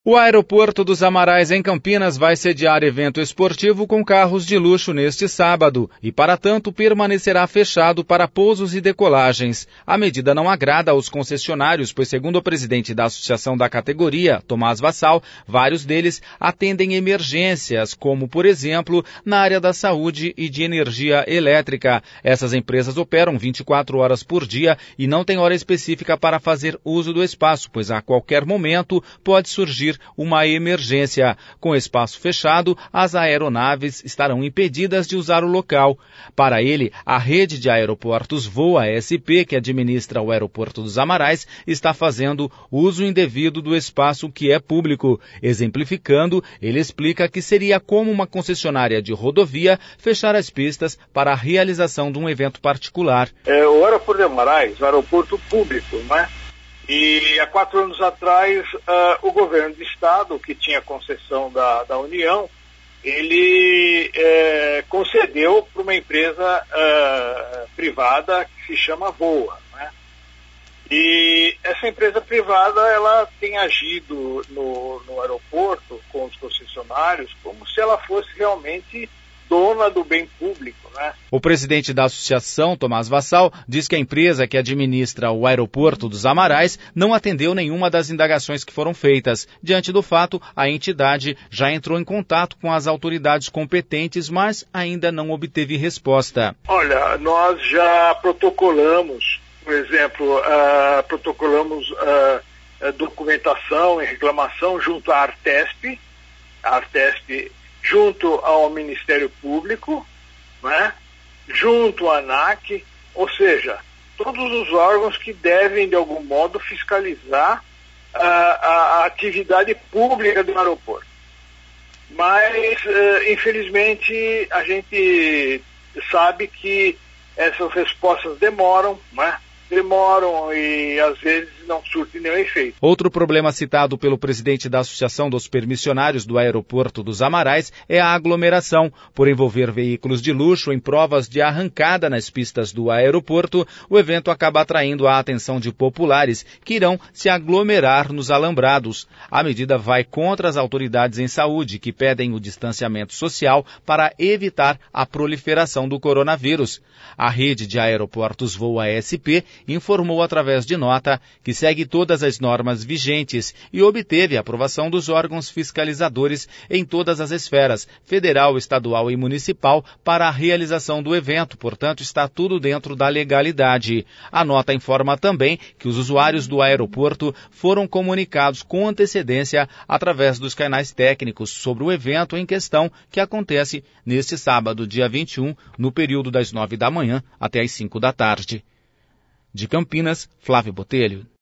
O aeroporto dos Amarais, em Campinas, vai sediar evento esportivo com carros de luxo neste sábado e, para tanto, permanecerá fechado para pousos e decolagens. A medida não agrada aos concessionários, pois, segundo o presidente da associação da categoria, Tomás Vassal, vários deles atendem emergências, como, por exemplo, na área da saúde e de energia elétrica. Essas empresas operam 24 horas por dia e não têm hora específica para fazer uso do espaço, pois a qualquer momento pode surgir uma emergência. Com espaço fechado, as aeronaves estarão impedidas de usar o local. Para ele, a rede de aeroportos Voa SP, que administra o aeroporto dos Amarais, está fazendo uso indevido do espaço que é público. Exemplificando, ele explica que seria como uma concessionária de rodovia fechar as pistas para a realização de um evento particular. O aeroporto de Amarais, o aeroporto público, né? E há 4 anos atrás, o governo do estado, que tinha concessão da União, ele concedeu para uma empresa privada que se chama Voa, né? E essa empresa privada, ela tem agido no aeroporto com os concessionários como se ela fosse realmente dona do bem público, né? O presidente da associação, Tomás Vassal, diz que a empresa que administra o aeroporto dos Amarais não atendeu nenhuma das indagações que foram feitas. Diante do fato, a entidade já entrou em contato com as autoridades competentes, mas ainda não obteve resposta. Olha, nós já protocolamos, por exemplo, documentação e reclamação junto à Artesp, junto ao Ministério Público, né? Junto à ANAC, ou seja, todos os órgãos que devem, de algum modo, fiscalizar a atividade pública do aeroporto. Mas, infelizmente, a gente sabe que essas respostas demoram, né? Demoram e, às vezes, não surtem nenhum efeito. Outro problema citado pelo presidente da Associação dos Permissionários do Aeroporto dos Amarais é a aglomeração. Por envolver veículos de luxo em provas de arrancada nas pistas do aeroporto, o evento acaba atraindo a atenção de populares que irão se aglomerar nos alambrados. A medida vai contra as autoridades em saúde, que pedem o distanciamento social para evitar a proliferação do coronavírus. A rede de aeroportos Voa SP informou através de nota que segue todas as normas vigentes e obteve a aprovação dos órgãos fiscalizadores em todas as esferas, federal, estadual e municipal, para a realização do evento, portanto está tudo dentro da legalidade. A nota informa também que os usuários do aeroporto foram comunicados com antecedência através dos canais técnicos sobre o evento em questão, que acontece neste sábado, dia 21, no período das 9 da manhã até as 5 da tarde. De Campinas, Flávio Botelho.